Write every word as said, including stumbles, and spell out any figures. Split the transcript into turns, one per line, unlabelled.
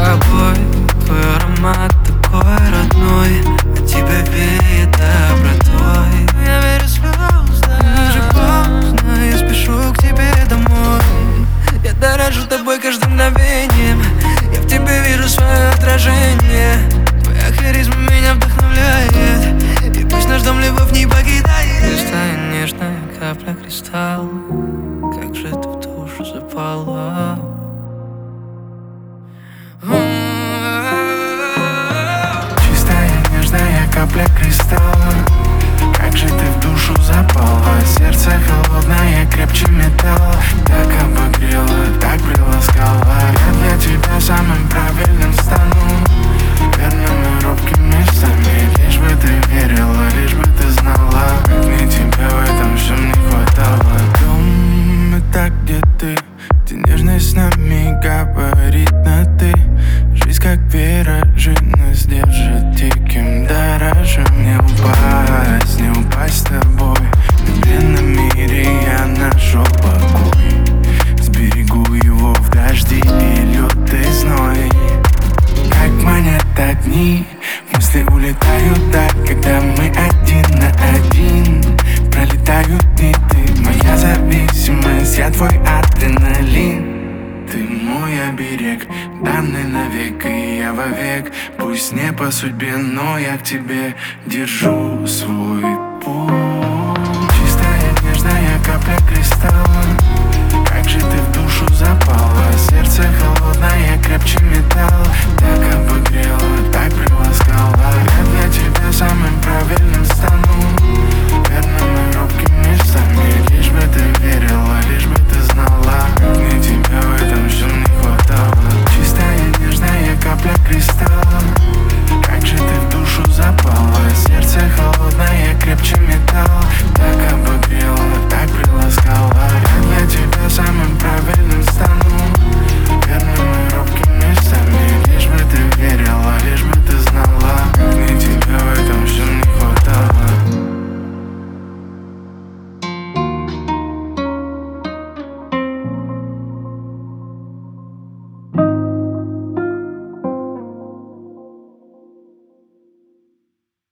тобой. Твой аромат такой родной, от тебя веет добротой. Я верю слезно, уже поздно, я спешу к тебе домой. Я дорожу тобой каждым мгновением, я в тебе вижу свое отражение. Твоя харизма меня вдохновляет, и пусть наш дом любовь не покидает. Чистая нежная капля кристалла, как же ты в душу запала.
Чистая нежная капля кристалла, как же ты в душу запала. Сердце холодное, крепче металла, так обогрела, так приласкала. Я для тебя самым правильным стану, верными робкими местами. Лишь бы ты верила, лишь бы ты знала, как мне тебя в этом всем не хватало. Дом — это где ты, где нежность с нами говорит на ты. Жизнь как виражи нас держит, диким дорожим. Не упасть, не упасть с тобой. В длинном мире я нашел покой, сберегу его в дожди и лютый зной. Как манят огни, мысли улетают так, когда мы один на один. Пролетают дни, ты моя зависимость, я твой адреналин. Ты мой оберег, данный навек, и я вовек. Пусть не по судьбе, но я к тебе держу свой